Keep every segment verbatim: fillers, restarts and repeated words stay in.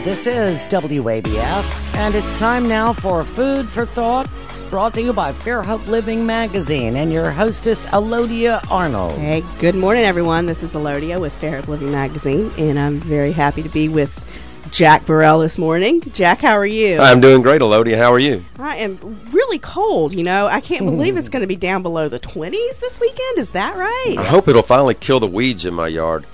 This is W A B F, and it's time now for Food for Thought, brought to you by Fairhope Living Magazine and your hostess, Elodia Arnold. Hey, good morning, everyone. This is Elodia with Fairhope Living Magazine, and I'm very happy to be with Jack Burrell this morning. Jack, how are you? I'm doing great, Elodia. How are you? I am really cold, you know. I can't believe it's going to be down below the twenties this weekend. Is that right? I hope it'll finally kill the weeds in my yard.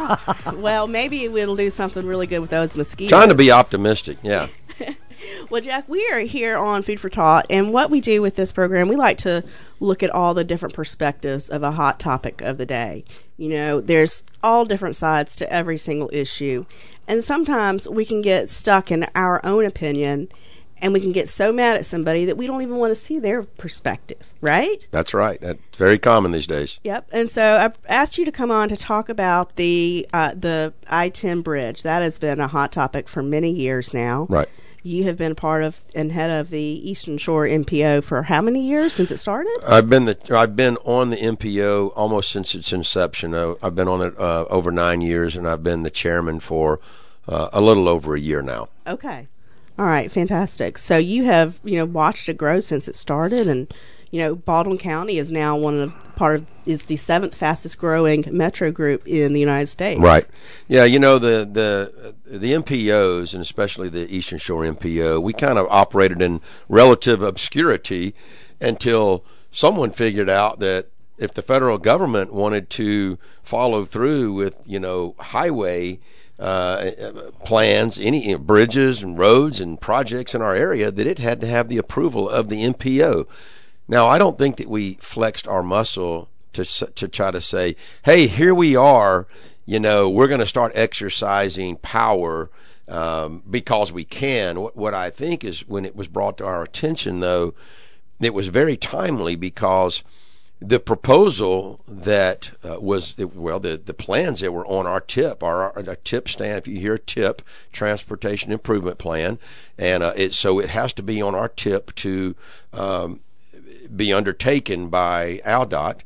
Well, maybe it'll do something really good with those mosquitoes. Trying to be optimistic, yeah. Well, Jack, we are here on Food for Thought, and what we do with this program, we like to look at all the different perspectives of a hot topic of the day. You know, there's all different sides to every single issue, and sometimes we can get stuck in our own opinion, and we can get so mad at somebody that we don't even want to see their perspective, right? That's right. That's very common these days. Yep. And so I've asked you to come on to talk about the uh, the I ten bridge. That has been a hot topic for many years now. Right. You have been part of and head of the Eastern Shore M P O for how many years since it started? I've been the I've been on the M P O almost since its inception. Uh, I've been on it uh, over nine years, and I've been the chairman for uh, a little over a year now. Okay, all right, fantastic. So you have you know watched it grow since it started, and you know Baldwin County is now one of part of is the seventh fastest growing metro group in the United States. Right. Yeah, you know the the the M P Os, and especially the Eastern Shore M P O, we kind of operated in relative obscurity until someone figured out that if the federal government wanted to follow through with, you know, highway uh, plans, any you know, bridges and roads and projects in our area, that it had to have the approval of the M P O. Now, I don't think that we flexed our muscle to to try to say, hey, here we are, you know, we're going to start exercising power um, because we can. What, what I think is when it was brought to our attention, though, it was very timely because the proposal that uh, was, well, the, the plans that were on our TIP, our, our TIP stand, if you hear TIP, Transportation Improvement Plan, and uh, it, so it has to be on our TIP to um, be undertaken by ALDOT.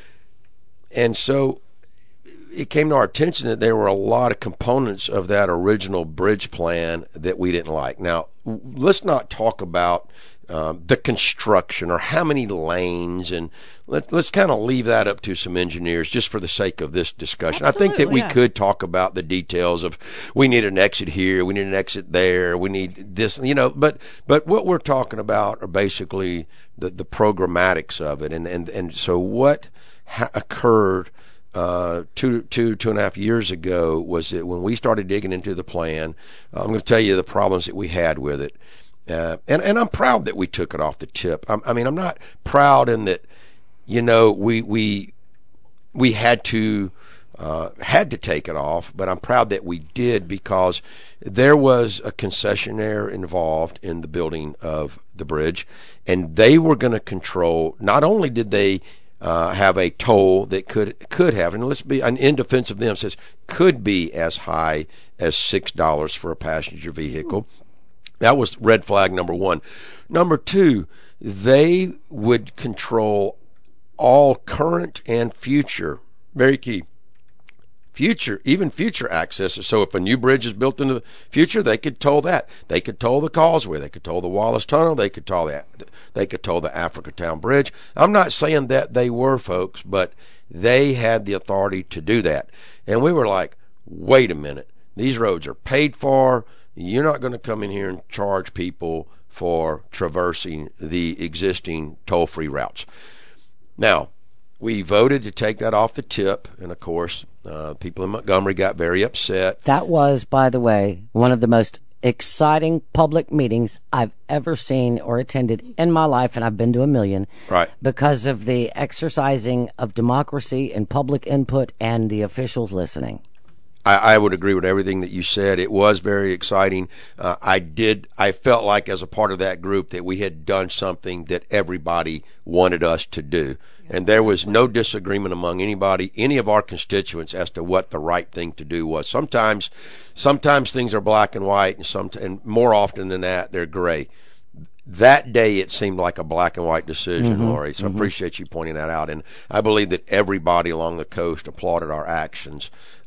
And so it came to our attention that there were a lot of components of that original bridge plan that we didn't like. Now, let's not talk about um, the construction or how many lanes, and let, let's kind of leave that up to some engineers just for the sake of this discussion. Absolutely, I think that we yeah. could talk about the details of we need an exit here, we need an exit there, we need this, you know, but but what we're talking about are basically the, the programmatics of it. And, and, and so what ha- occurred Uh, two, two, two and a half years ago was that when we started digging into the plan, uh, I'm going to tell you the problems that we had with it. Uh, and, and I'm proud that we took it off the tip. I'm, I mean, I'm not proud in that, you know, we, we, we had to, uh, had to take it off, but I'm proud that we did because there was a concessionaire involved in the building of the bridge, and they were going to control, not only did they Uh, have a toll that could could have, and let's be, in defense of them, says could be as high as six dollars for a passenger vehicle. That was red flag number one. Number two, they would control all current and future, very key, future, even future accesses. So if a new bridge is built in the future, they could toll that. They could toll the causeway. They could toll the Wallace Tunnel. They could toll that. They could toll the Africatown Bridge. I'm not saying that they were, folks, but they had the authority to do that. And we were like, wait a minute. These roads are paid for. You're not going to come in here and charge people for traversing the existing toll-free routes. Now, we voted to take that off the tip, and of course, uh, people in Montgomery got very upset. That was, by the way, one of the most exciting public meetings I've ever seen or attended in my life, and I've been to a million. Right. Because of the exercising of democracy and public input and the officials listening. I, I would agree with everything that you said. It was very exciting. Uh, I did. I felt like as a part of that group that we had done something that everybody wanted us to do. And there was no disagreement among anybody, any of our constituents, as to what the right thing to do was. Sometimes, sometimes things are black and white, and some, and more often than that, they're gray. That day, it seemed like a black and white decision, mm-hmm, Lori. So mm-hmm. I appreciate you pointing that out. And I believe that everybody along the coast applauded our actions.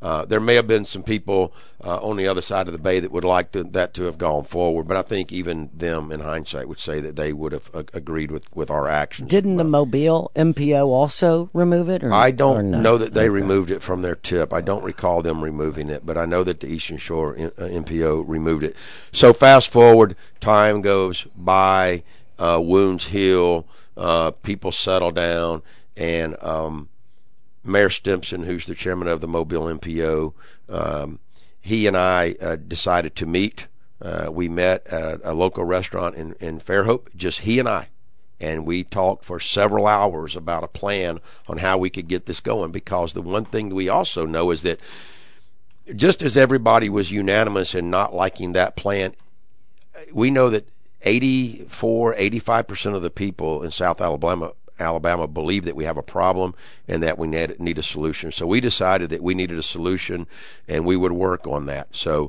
Uh, there may have been some people uh, on the other side of the bay that would like to, that to have gone forward, but I think even them, in hindsight, would say that they would have uh, agreed with, with our actions. Didn't the Mobile M P O also remove it? Or, I don't or no? know that they Okay. removed it from their tip. I don't recall them removing it, but I know that the Eastern Shore M P O removed it. So fast forward, time goes by, uh, wounds heal, uh, people settle down, and um, Mayor Stimson, who's the chairman of the Mobile M P O, um, he and I uh, decided to meet. Uh, we met at a local restaurant in, in Fairhope, just he and I. And we talked for several hours about a plan on how we could get this going, because the one thing we also know is that just as everybody was unanimous in not liking that plan, we know that eighty-four, eighty-five percent of the people in South Alabama Alabama believe that we have a problem and that we need, need a solution. So we decided that we needed a solution and we would work on that. So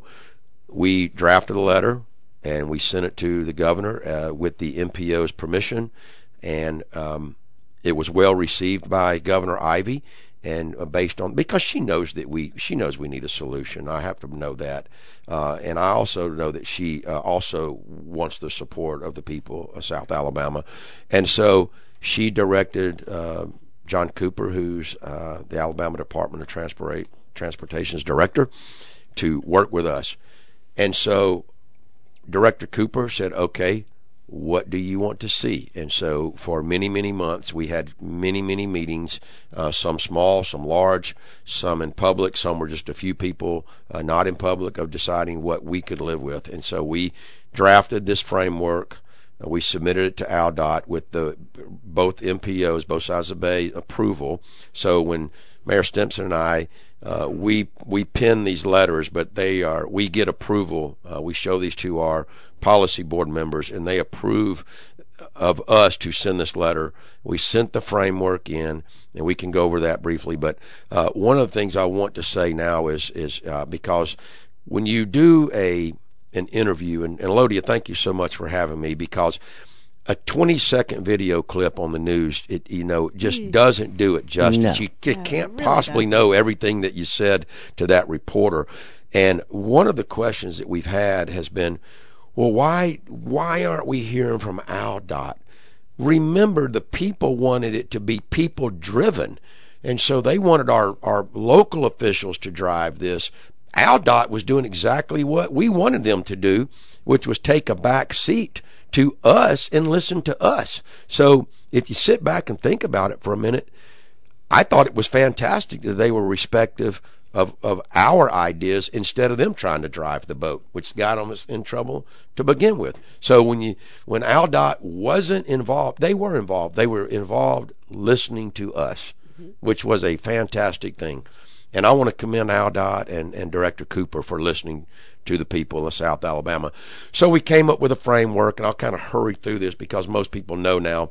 we drafted a letter and we sent it to the governor uh, with the M P O's permission, and um, it was well received by Governor Ivey, and uh, based on, because she knows that we she knows we need a solution. I have to know that, uh, and I also know that she uh, also wants the support of the people of South Alabama, and so she directed uh, John Cooper, who's uh, the Alabama Department of Transport Transportation's director, to work with us, and so Director Cooper said, okay, what do you want to see? And so for many, many months, we had many, many meetings, uh, some small, some large, some in public, some were just a few people uh, not in public, of deciding what we could live with. And so we drafted this framework. Uh, we submitted it to A L D O T with the both M P Os, both sides of the bay, approval. So when Mayor Stimson and I, uh, we we pen these letters, but they are we get approval. Uh, we show these to our policy board members, and they approve of us to send this letter. We sent the framework in, and we can go over that briefly. But uh, one of the things I want to say now is is uh, because when you do a an interview, and, and Lodia, thank you so much for having me, because a twenty second video clip on the news, it you know just mm. doesn't do it justice. No. You, you No, can't it really possibly doesn't. know everything that you said to that reporter. And one of the questions that we've had has been, well, why why aren't we hearing from A L D O T? Remember, the people wanted it to be people driven, and so they wanted our our local officials to drive this. A L D O T was doing exactly what we wanted them to do, which was take a back seat to us and listen to us. So if you sit back and think about it for a minute, I thought it was fantastic that they were respective of, of our ideas instead of them trying to drive the boat, which got them in trouble to begin with. So when you when A L D O T wasn't involved, they were involved. They were involved listening to us, mm-hmm. which was a fantastic thing. And I want to commend A L D O T and, and Director Cooper for listening to the people of South Alabama. So we came up with a framework, and I'll kind of hurry through this because most people know now.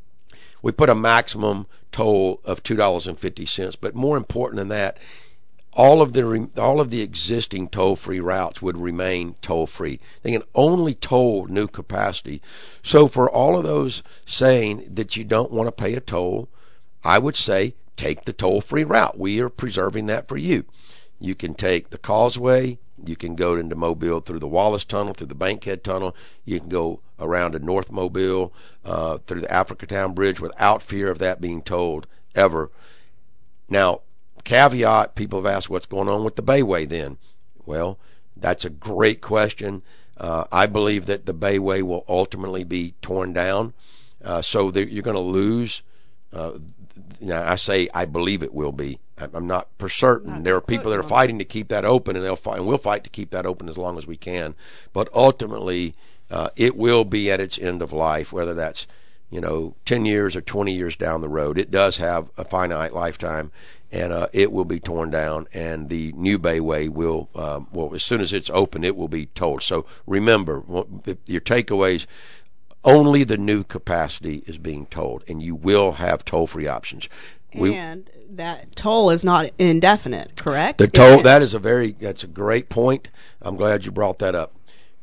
We put a maximum toll of two dollars and fifty cents, but more important than that, all of the all of the existing toll-free routes would remain toll-free. They can only toll new capacity. So for all of those saying that you don't want to pay a toll, I would say take the toll-free route. We are preserving that for you. You can take the Causeway. You can go into Mobile through the Wallace Tunnel, through the Bankhead Tunnel. You can go around to North Mobile, uh, through the Africatown Bridge without fear of that being tolled ever. Now, caveat, people have asked what's going on with the Bayway then. Well, that's a great question. Uh, I believe that the Bayway will ultimately be torn down, uh, so that you're going to lose. Uh, now, I say I believe it will be. I'm not for certain. Not there are people that are fighting to keep that open, and they'll fight, and we'll fight to keep that open as long as we can. But ultimately, uh, it will be at its end of life, whether that's you know ten years or twenty years down the road. It does have a finite lifetime, and uh, it will be torn down. And the new Bayway will, um, well, as soon as it's open, it will be tolled. So remember, your takeaways. Only the new capacity is being tolled, and you will have toll-free options. We, and that toll is not indefinite, correct? The toll, that is a very, that's a great point. I'm glad you brought that up.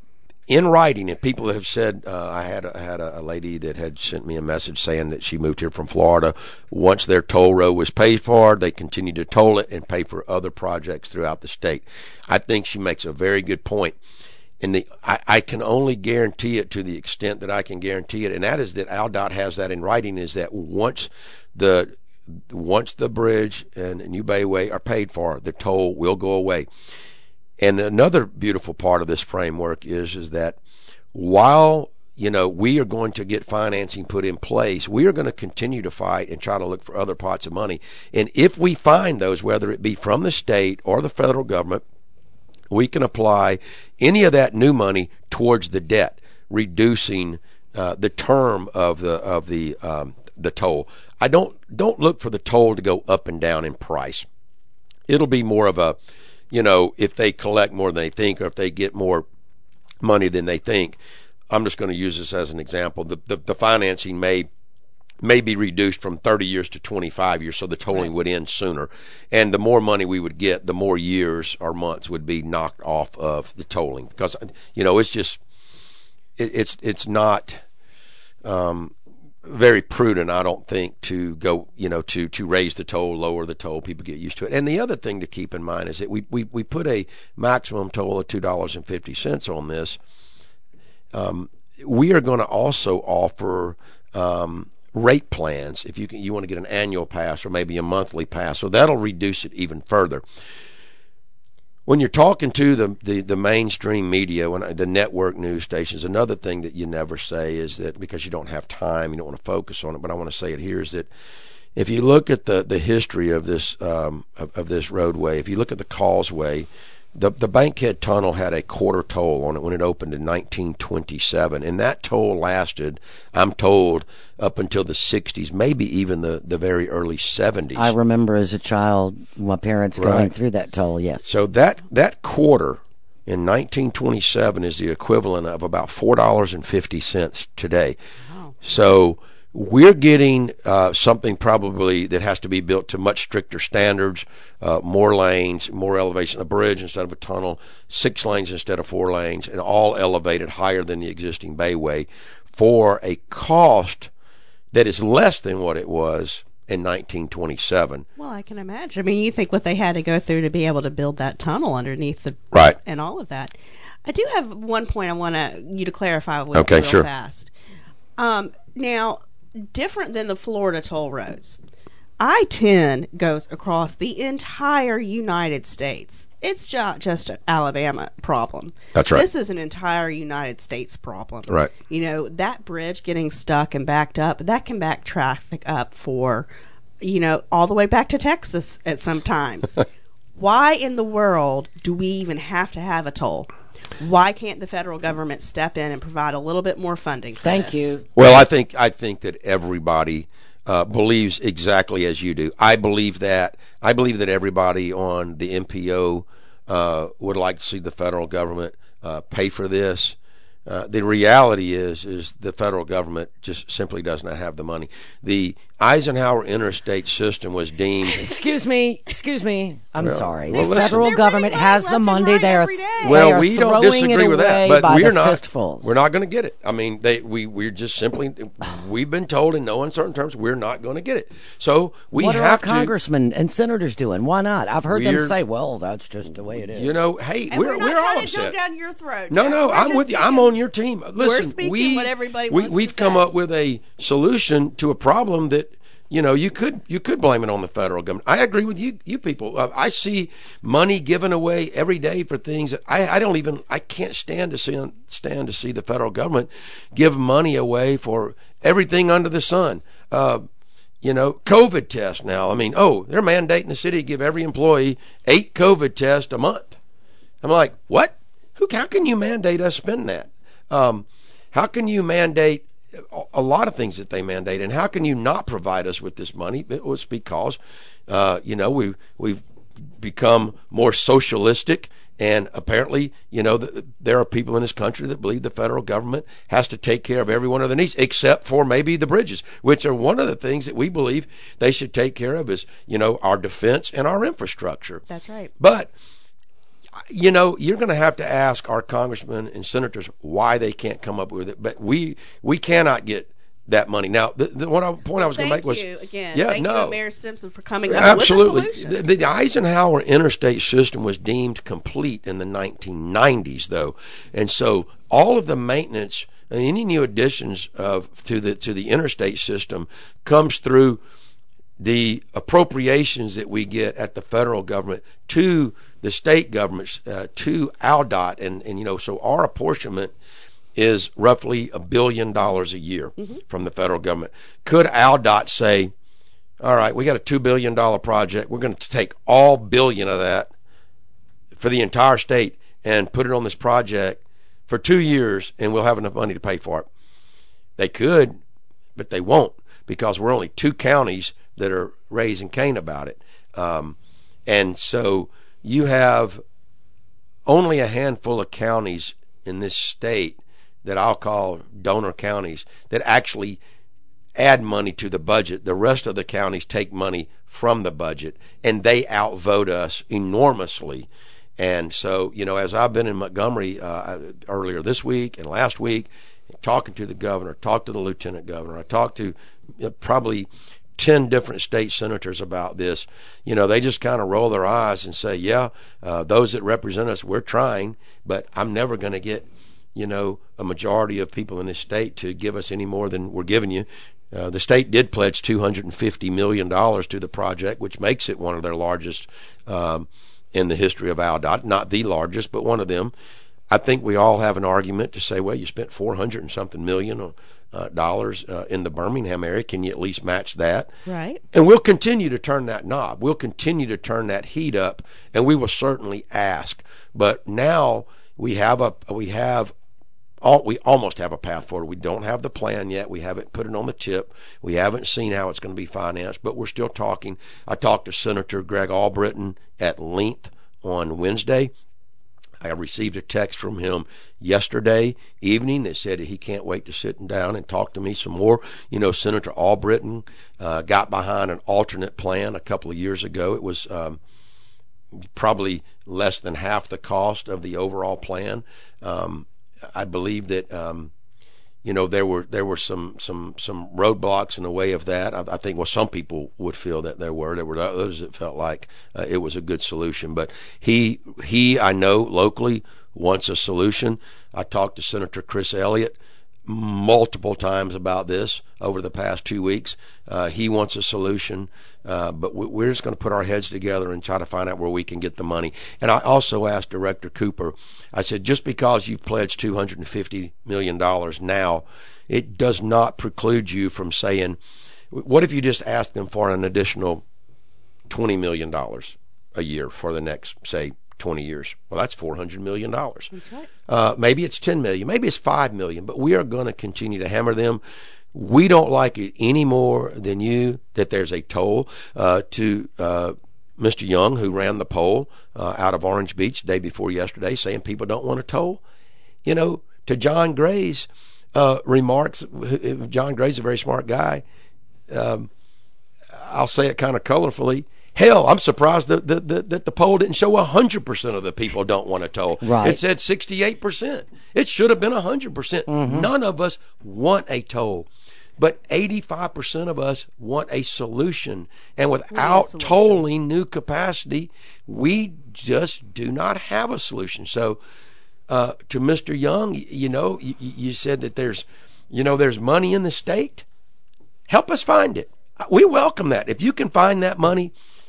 in writing, and people have said, uh, I had a, I had a, a lady that had sent me a message saying that she moved here from Florida. Once their toll road was paid for, they continued to toll it and pay for other projects throughout the state. I think she makes a very good point. And the, I, I can only guarantee it to the extent that I can guarantee it, and that is that AlDOT has that in writing, is that once the once the bridge and New Bayway are paid for, the toll will go away. And another beautiful part of this framework is is that while, you know, we are going to get financing put in place, we are going to continue to fight and try to look for other pots of money. And if we find those, whether it be from the state or the federal government, we can apply any of that new money towards the debt, reducing uh, the term of the of the um, the toll. I don't don't look for the toll to go up and down in price. It'll be more of a, you know, if they collect more than they think, or if they get more money than they think. I'm just going to use this as an example. The the, the financing may may be reduced from thirty years to twenty-five years, so the tolling would end sooner. And the more money we would get, the more years or months would be knocked off of the tolling. Because, you know, it's just, it, it's it's not um, very prudent, I don't think, to go, you know, to, to raise the toll, lower the toll. People get used to it. And the other thing to keep in mind is that we, we, we put a maximum toll of two dollars and fifty cents on this. Um, we are going to also offer um, rate plans if you can, you want to get an annual pass or maybe a monthly pass. So that'll reduce it even further. When you're talking to the, the, the mainstream media, when the network news stations, another thing that you never say is that, because you don't have time, you don't want to focus on it, but I want to say it here, is that if you look at the, the history of this um, of, of this roadway, if you look at the causeway, the the Bankhead Tunnel had a quarter toll on it when it opened in nineteen twenty-seven, and that toll lasted, I'm told, up until the sixties, maybe even the, the very early seventies. I remember as a child, my parents going Right. through that toll, yes. So that, that quarter in nineteen twenty-seven is the equivalent of about four dollars and fifty cents today. Wow. So we're getting uh, something probably that has to be built to much stricter standards, uh, more lanes, more elevation, a bridge instead of a tunnel, six lanes instead of four lanes, and all elevated higher than the existing bayway for a cost that is less than what it was in nineteen twenty-seven. Well, I can imagine. I mean, you think what they had to go through to be able to build that tunnel underneath the Right. and all of that. I do have one point I want to you to clarify with Okay, real sure. fast. Um, now, different than the Florida toll roads, I ten goes across the entire United States. It's not just an Alabama problem. That's right. This is an entire United States problem. Right. You know, that bridge getting stuck and backed up, that can back traffic up for, you know, all the way back to Texas at some times. Why in the world do we even have to have a toll? Why can't the federal government step in and provide a little bit more funding for Thank this? you. Well, I think I think that everybody uh, believes exactly as you do. I believe that. I believe that everybody on the M P O uh, would like to see the federal government uh, pay for this. Uh, the reality is, is the federal government just simply does not have the money. The Eisenhower interstate system was deemed. Excuse me, excuse me. I'm Well, sorry. well, the listen. federal They're government getting has money the left and money. right They are, every day. they Well, are we don't throwing disagree it with that, away but by we're the not. fistfuls. We're not going to get it. I mean, they we we're just simply we've been told in no uncertain terms we're not going to get it. So we what are have our to. congressmen and senators doing? Why not? I've heard them We're- say, "Well, that's just the way it is." You know, hey, And we're we're, not we're all trying to jump upset. down your throat. No, Jack. no, We're I'm just with you. I'm speaking- on your team. Listen, speaking we what everybody we wants to we've come say. up with a solution to a problem that, you know, you could you could blame it on the federal government. I agree with you, you people. Uh, I see money given away every day for things that I, I don't even I can't stand to see stand to see the federal government give money away for everything under the sun. Uh, you know, COVID tests now. I mean, oh, they're mandating the city to give every employee eight COVID tests a month. I'm like, what? Who? How can you mandate us spend that? Um, how can you mandate a lot of things that they mandate, and how can you not provide us with this money? It was because, uh, you know, we we've become more socialistic, and apparently, you know, th- there are people in this country that believe the federal government has to take care of every one of their needs, except for maybe the bridges, which are one of the things that we believe they should take care of is, you know, our defense and our infrastructure. That's right. But you know, you're going to have to ask our congressmen and senators why they can't come up with it. But we we cannot get that money. Now, the, the one I, point I was going to make was, you again. yeah, Thank no, you, Mayor Simpson, for coming up absolutely. with a solution. The, the Eisenhower interstate system was deemed complete in the nineteen nineties, though, and so all of the maintenance and any new additions of to the to the interstate system comes through the appropriations that we get at the federal government to the state governments, uh, to ALDOT, and and you know, so our apportionment is roughly a billion dollars a year mm-hmm. from the federal government. Could ALDOT say, all right, we got a two billion dollars project, we're going to take all billion of that for the entire state and put it on this project for two years and we'll have enough money to pay for it? They could, but they won't, because we're only two counties that are raising Cain about it. Um, and so you have only a handful of counties in this state that I'll call donor counties that actually add money to the budget. The rest of the counties take money from the budget, and they outvote us enormously. And so, you know, as I've been in Montgomery uh, earlier this week and last week, talking to the governor, talked to the lieutenant governor, I talked to uh, probably ten different state senators about this. You know, they just kind of roll their eyes and say, yeah, uh, those that represent us, we're trying, but I'm never going to get, you know, a majority of people in this state to give us any more than we're giving you. Uh, the state did pledge two hundred fifty million dollars to the project, which makes it one of their largest um, in the history of ALDOT. Not the largest, but one of them. I think we all have an argument to say, well, you spent four hundred and something million uh, dollars uh, in the Birmingham area. Can you at least match that? Right. And we'll continue to turn that knob. We'll continue to turn that heat up, and we will certainly ask. But now we have a we have. All, we almost have a path forward. We don't have the plan yet. We haven't put it on the tip. We haven't seen how it's going to be financed, but we're still talking. I talked to Senator Greg Albritton at length on Wednesday. I received a text from him yesterday evening that said he can't wait to sit down and talk to me some more. You know, Senator Albritton uh, got behind an alternate plan a couple of years ago. It was um, probably less than half the cost of the overall plan. Um, I believe that um, you know there were there were some some some roadblocks in the way of that. I, I think well some people would feel that there were there were others that felt like uh, it was a good solution. But he he I know locally wants a solution. I talked to Senator Chris Elliott multiple times about this over the past two weeks. Uh, he wants a solution, uh, but we, we're just going to put our heads together and try to find out where we can get the money. And I also asked Director Cooper, I said, just because you've pledged two hundred fifty million dollars now, it does not preclude you from saying, what if you just ask them for an additional twenty million dollars a year for the next, say, twenty years? Well, that's four hundred million dollars. That's right. Uh, maybe it's ten million dollars, maybe it's five million dollars, but we are going to continue to hammer them. We don't like it any more than you that there's a toll. Uh, to uh, Mister Young, who ran the poll uh, out of Orange Beach the day before yesterday, saying people don't want a toll. You know, to John Gray's uh, remarks, John Gray's a very smart guy. Um, I'll say it kind of colorfully. Hell, I'm surprised that the, the, that the poll didn't show one hundred percent of the people don't want a toll. Right. It said sixty-eight percent. It should have been one hundred percent. Mm-hmm. None of us want a toll. But eighty-five percent of us want a solution. And without solution. tolling new capacity, we just do not have a solution. So uh, to Mister Young, you know, you, you said that there's, you know, there's money in the state. Help us find it. We welcome that. If you can find that money,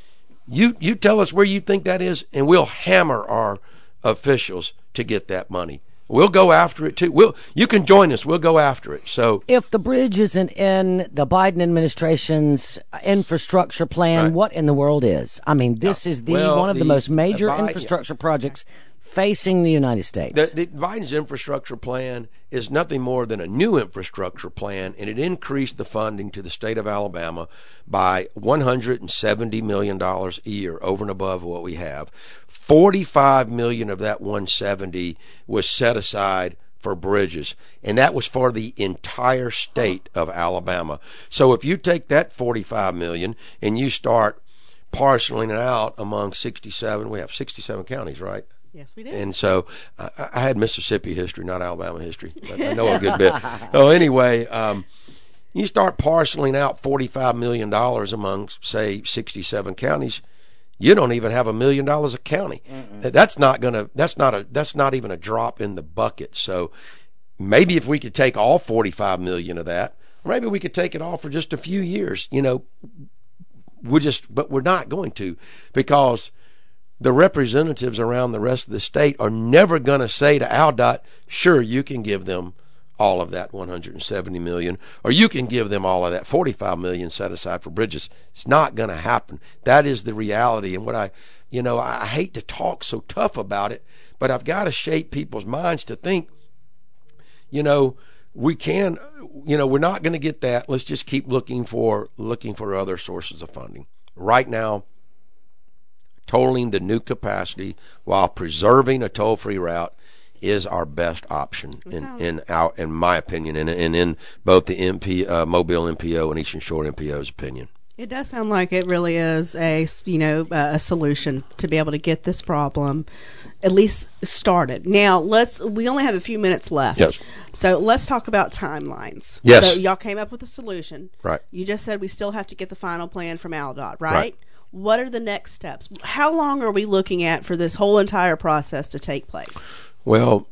You you tell us where you think that is, and we'll hammer our officials to get that money. We'll go after it too. We'll you can join us. We'll go after it. So if the bridge isn't in the Biden administration's infrastructure plan, right. what in the world is? I mean, this is the well, one of the, the most major Biden, infrastructure projects facing the United States. The, the Biden's infrastructure plan is nothing more than a new infrastructure plan, and it increased the funding to the state of Alabama by one hundred seventy million dollars a year, over and above what we have. forty-five million dollars of that one hundred seventy was set aside for bridges, and that was for the entire state of Alabama. So if you take that forty-five million dollars and you start parceling it out among sixty-seven, we have sixty-seven counties, right? Yes, we did. And so I, I had Mississippi history, not Alabama history, but I know a good bit. So anyway, um, you start parceling out forty-five million dollars among, say, sixty-seven counties. You don't even have a million dollars a county. Mm-mm. That's not gonna. That's not a. That's not even a drop in the bucket. So maybe if we could take all forty-five million of that, maybe we could take it all for just a few years. You know, we just. But we're not going to, because the representatives around the rest of the state are never going to say to AlDOT, "Sure, you can give them all of that one hundred seventy million, or you can give them all of that forty-five million set aside for bridges." It's not going to happen. That is the reality. And what I, you know, I hate to talk so tough about it, but I've got to shape people's minds to think, you know, we can, you know, we're not going to get that. Let's just keep looking for, looking for other sources of funding. Right now, tolling the new capacity while preserving a toll-free route is our best option in in our in my opinion, and, and in both the M P uh, Mobile M P O and Eastern Shore M P O's opinion. It does sound like it really is a you know a solution to be able to get this problem at least started. Now let's we only have a few minutes left. Yes. So let's talk about timelines. Yes. So y'all came up with a solution. Right. You just said we still have to get the final plan from AlDOT, right? Right. What are the next steps? How long are we looking at for this whole entire process to take place? Well,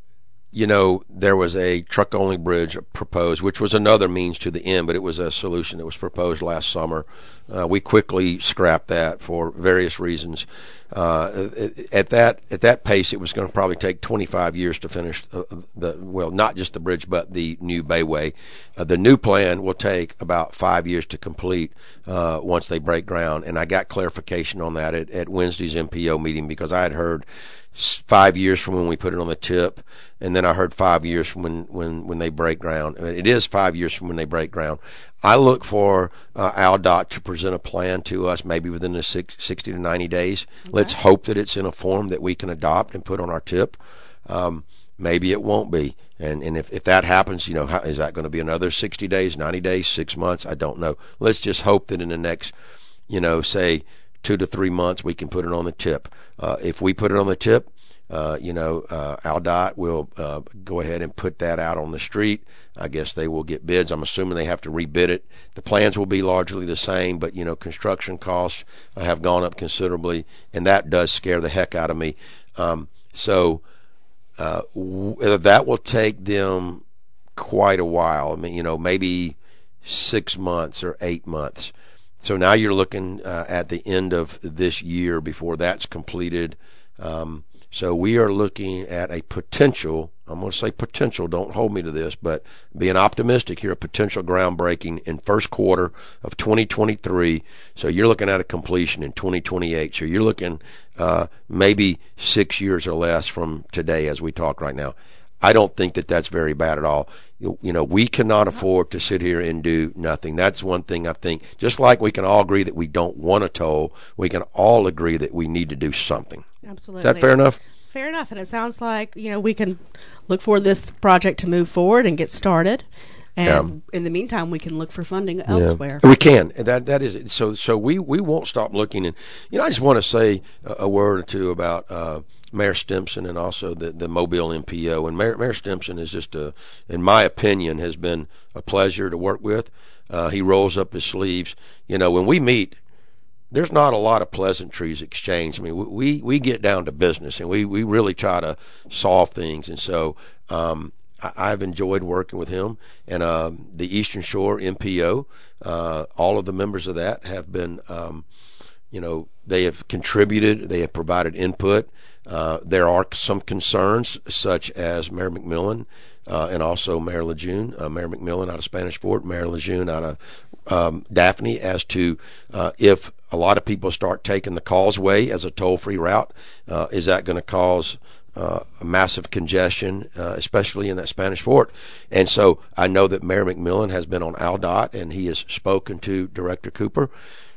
you know, there was a truck-only bridge proposed, which was another means to the end, but it was a solution that was proposed last summer. Uh, we quickly scrapped that for various reasons. Uh, at that at that pace, it was going to probably take twenty-five years to finish the, the well, not just the bridge, but the new Bayway. Uh, the new plan will take about five years to complete uh, once they break ground, and I got clarification on that at, at Wednesday's M P O meeting, because I had heard five years from when we put it on the tip, and then I heard five years from when, when, when they break ground. It is five years from when they break ground. I look for uh, AlDOT to present a plan to us maybe within the six, sixty to ninety days. Okay. Let's hope that it's in a form that we can adopt and put on our tip. Um, maybe it won't be. And, and if, if that happens, you know, how, is that going to be another sixty days, ninety days, six months? I don't know. Let's just hope that in the next, you know, say, two to three months, we can put it on the tip. Uh, if we put it on the tip, uh, you know, uh, AlDOT will uh, go ahead and put that out on the street. I guess they will get bids. I'm assuming they have to rebid it. The plans will be largely the same, but, you know, construction costs have gone up considerably, and that does scare the heck out of me. Um, so uh, w- that will take them quite a while. I mean, you know, maybe six months or eight months. So now you're looking uh, at the end of this year before that's completed. Um, so we are looking at a potential, I'm going to say potential, don't hold me to this, but being optimistic here, a potential groundbreaking in first quarter of twenty twenty-three. So you're looking at a completion in twenty twenty-eight. So you're looking uh, maybe six years or less from today as we talk right now. I don't think that that's very bad at all. You, you know, we cannot afford to sit here and do nothing. That's one thing I think. Just like we can all agree that we don't want a toll, we can all agree that we need to do something. Absolutely. Is that fair enough? It's fair enough. And it sounds like, you know, we can look for this project to move forward and get started. And yeah. in the meantime, we can look for funding elsewhere. Yeah. We can. That that is it. So so we, we won't stop looking. And you know, I just want to say a, a word or two about uh, Mayor Stimson and also the, the Mobile M P O. And Mayor, Mayor Stimson is just a, in my opinion, has been a pleasure to work with. Uh, he rolls up his sleeves. You know, when we meet, there's not a lot of pleasantries exchanged. I mean, we we get down to business, and we, we really try to solve things. And so um, I, I've enjoyed working with him. And uh, the Eastern Shore M P O, uh, all of the members of that have been, um, you know, they have contributed. They have provided input. Uh, there are some concerns, such as Mayor McMillan uh, and also Mayor Lejeune, uh, Mayor McMillan out of Spanish Fort, Mayor Lejeune out of um, Daphne, as to uh, if a lot of people start taking the Causeway as a toll-free route, uh, is that going to cause uh, a massive congestion, uh, especially in that Spanish Fort? And so I know that Mayor McMillan has been on AlDOT, and he has spoken to Director Cooper.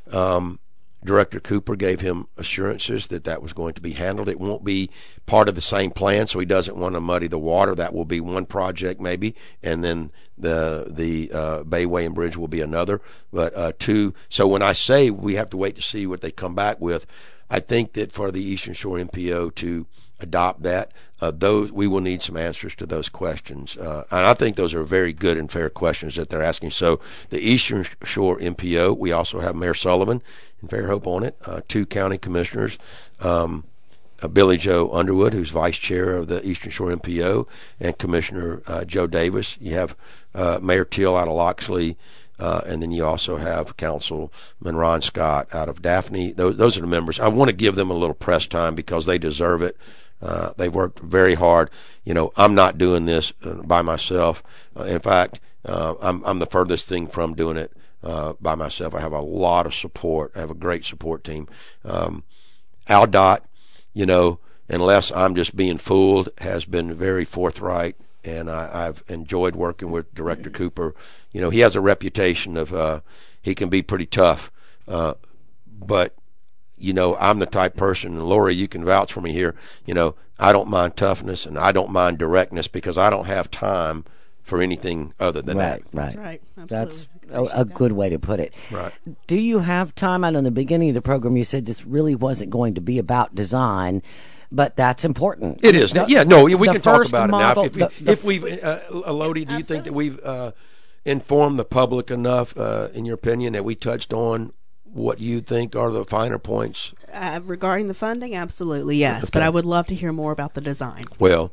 Um, Director Cooper gave him assurances that that was going to be handled. It won't be part of the same plan, so he doesn't want to muddy the water. That will be one project maybe, and then the the uh, Bayway and Bridge will be another. But uh, two, so when I say we have to wait to see what they come back with, I think that for the Eastern Shore M P O to adopt that, uh, those we will need some answers to those questions. Uh, and I think those are very good and fair questions that they're asking. So the Eastern Shore M P O, we also have Mayor Sullivan and Fairhope on it, uh, two county commissioners, um, uh, Billy Joe Underwood, who's vice chair of the Eastern Shore M P O, and Commissioner uh, Joe Davis. You have uh, Mayor Teal out of Loxley, uh, and then you also have Councilman Ron Scott out of Daphne. Those, those are the members. I want to give them a little press time because they deserve it. Uh, they've worked very hard. You know, I'm not doing this uh, by myself. Uh, in fact, uh, I'm, I'm the furthest thing from doing it uh, by myself. I have a lot of support. I have a great support team. Um, Al Dot, you know, unless I'm just being fooled, has been very forthright, and I, I've enjoyed working with Director Cooper. You know, he has a reputation of uh, he can be pretty tough, uh, but you know, I'm the type person, and Lori, you can vouch for me here, you know, I don't mind toughness and I don't mind directness because I don't have time for anything other than right, that. Right, That's right. Absolutely. That's a, a good way to put it. Right. Do you have time? I know in the beginning of the program you said this really wasn't going to be about design, but that's important. It is. The, yeah, no, we can talk first about model, it now. If, the, we, the, if we've, uh, Elodie, do you think that we've uh, informed the public enough, uh, in your opinion, that we touched on what you think are the finer points? Uh, regarding the funding, absolutely, yes. Okay. But I would love to hear more about the design. Well,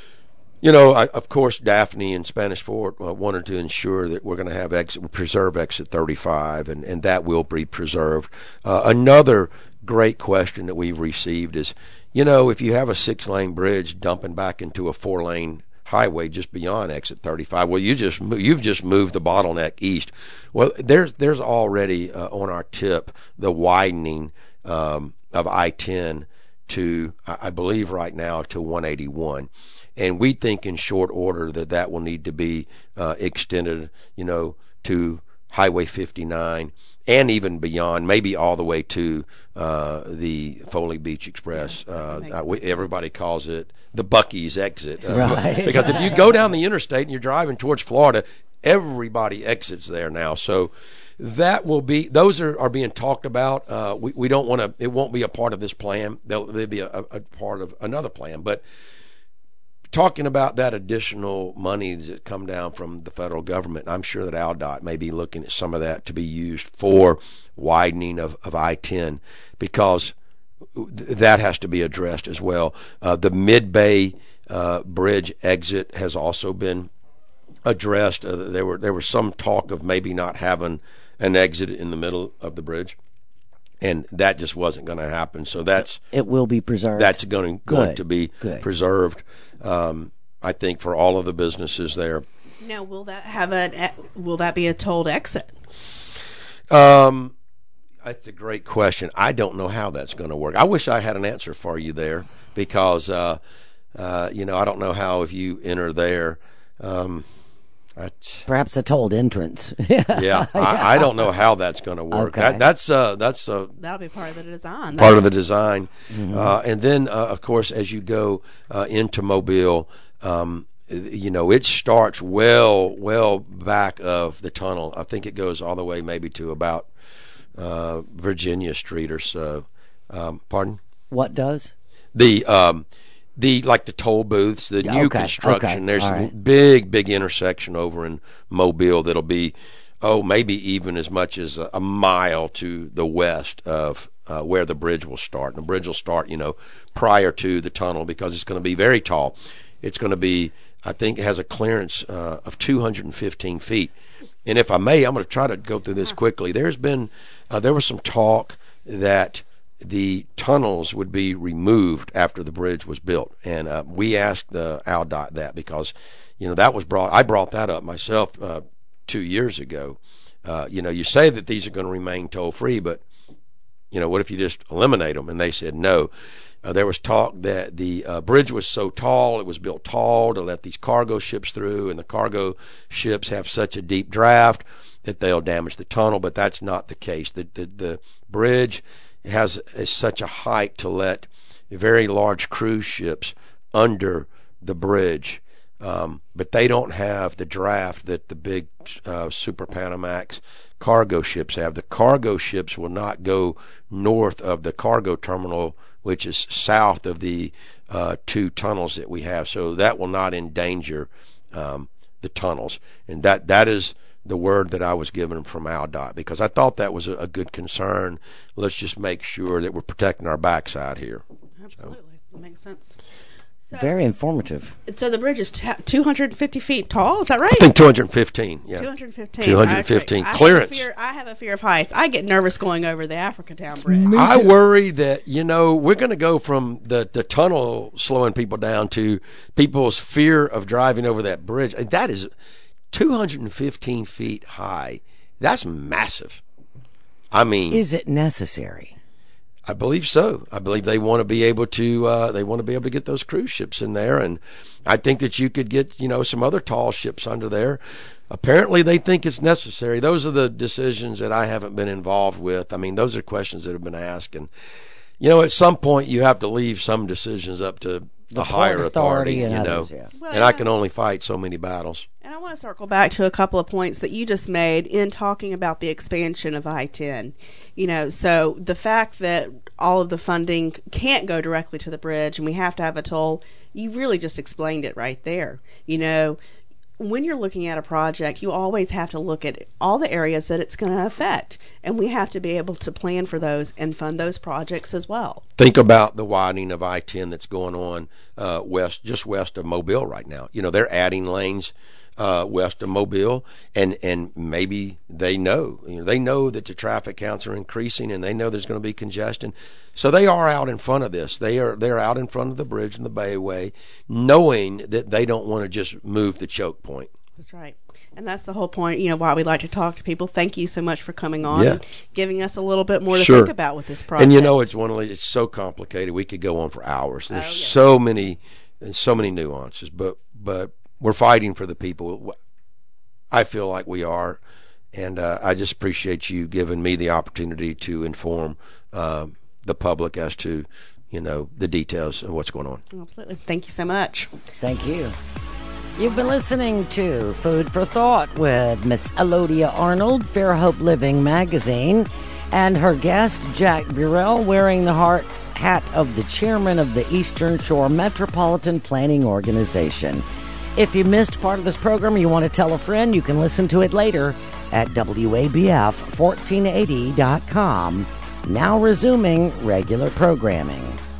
you know, I, of course, Daphne and Spanish Fort uh, wanted to ensure that we're going to have exit, preserve exit thirty-five, and, and that will be preserved. Uh, another great question that we've received is, you know, if you have a six-lane bridge dumping back into a four-lane highway just beyond exit thirty-five, well, you just you've just moved the bottleneck east. Well, there's there's already uh, on our tip the widening um, of I ten to, I believe right now, to one eighty-one. And we think in short order that that will need to be uh, extended, you know, to Highway fifty-nine and even beyond, maybe all the way to uh, the Foley Beach Express. Uh, uh, we, everybody calls it the Buc-ee's exit. Uh, right. Because if you go down the interstate and you're driving towards Florida, everybody exits there now. So that will be, those are, are being talked about. Uh, we, we don't want to, it won't be a part of this plan. They'll, they'll be a, a part of another plan. But talking about that additional money that come down from the federal government, I'm sure that Al Dot may be looking at some of that to be used for widening of, of I ten, because that has to be addressed as well. Uh, the Mid-Bay uh, Bridge exit has also been addressed. Uh, there were there was some talk of maybe not having an exit in the middle of the bridge, and that just wasn't going to happen. So that's it will be preserved. That's going going Good. to be Good. preserved. Um, I think for all of the businesses there. Now, will that have a will that be a tolled exit? Um, that's a great question. I don't know how that's going to work. I wish I had an answer for you there, because uh, uh, you know, I don't know how if you enter there. Um, That's, Perhaps a tolled entrance. yeah, I, I don't know how that's going to work. Okay. That, that's uh, that's uh, That'll be part of the design. part of the design. Mm-hmm. Uh, and then, uh, of course, as you go uh, into Mobile, um, you know, it starts well, well back of the tunnel. I think it goes all the way maybe to about uh, Virginia Street or so. Um, pardon? What does? The um, the like the toll booths, the Yeah, new okay, construction. okay, There's all a right. big, big intersection over in Mobile that'll be, oh, maybe even as much as a, a mile to the west of uh, where the bridge will start. And the bridge will start, you know, prior to the tunnel, because it's going to be very tall. It's going to be, I think, it has a clearance uh, of two hundred fifteen feet. And if I may, I'm going to try to go through this quickly. There's been, uh, there was some talk that the tunnels would be removed after the bridge was built, and uh, we asked uh, Al Dot that, because, you know, that was brought. I brought that up myself uh, two years ago. Uh, you know, you say that these are going to remain toll free, but you know, what if you just eliminate them? And they said no. Uh, there was talk that the uh, bridge was so tall, it was built tall to let these cargo ships through, and the cargo ships have such a deep draft that they'll damage the tunnel. But that's not the case. The the, the bridge has is such a height to let very large cruise ships under the bridge, um, but they don't have the draft that the big uh, Super Panamax cargo ships have. The cargo ships will not go north of the cargo terminal, which is south of the uh, two tunnels that we have. So that will not endanger um, the tunnels. And that that is the word that I was given from AlDOT, because I thought that was a, a good concern. Let's just make sure that we're protecting our backside here. Absolutely. So. That makes sense. So, very informative. So the bridge is t- two hundred fifty feet tall. Is that right? I think two hundred fifteen. Yeah. two hundred fifteen. two hundred fifteen. I Clearance. Have fear, I have a fear of heights. I get nervous going over the Africatown Bridge. I worry that, you know, we're going to go from the, the tunnel slowing people down to people's fear of driving over that bridge. That is two hundred fifteen feet high. That's massive. I mean, is it necessary? I believe so. I believe they want to be able to. Uh, they want to be able to get those cruise ships in there, and I think that you could get, you know, some other tall ships under there. Apparently, they think it's necessary. Those are the decisions that I haven't been involved with. I mean, those are questions that have been asked, and you know, at some point, you have to leave some decisions up to the, the higher authority. And you know, others, yeah. Well, and I can only fight so many battles. And I want to circle back to a couple of points that you just made in talking about the expansion of I ten. You know, so the fact that all of the funding can't go directly to the bridge and we have to have a toll, you really just explained it right there. You know, when you're looking at a project, you always have to look at all the areas that it's going to affect, and we have to be able to plan for those and fund those projects as well. Think about the widening of I ten that's going on uh, west, just west of Mobile right now. You know, they're adding lanes uh, west of Mobile, and and maybe they know, you know, they know that the traffic counts are increasing, and they know there's going to be congestion. So they are out in front of this. They are they're out in front of the bridge and the Bayway, knowing that they don't want to just move the choke point. That's right. And that's the whole point, you know, why we like to talk to people. Thank you so much for coming on yeah. and giving us a little bit more to sure. think about with this project. And you know, it's one of the, it's so complicated. We could go on for hours. There's oh, yeah. so many, so many nuances. But but we're fighting for the people. I feel like we are, and uh, I just appreciate you giving me the opportunity to inform um, the public as to, you know, the details of what's going on. Absolutely. Thank you so much. Thank you. You've been listening to Food for Thought with Miss Elodia Arnold, Fairhope Living Magazine, and her guest, Jack Burrell, wearing the heart hat of the chairman of the Eastern Shore Metropolitan Planning Organization. If you missed part of this program or you want to tell a friend, you can listen to it later at W A B F fourteen eighty dot com. Now resuming regular programming.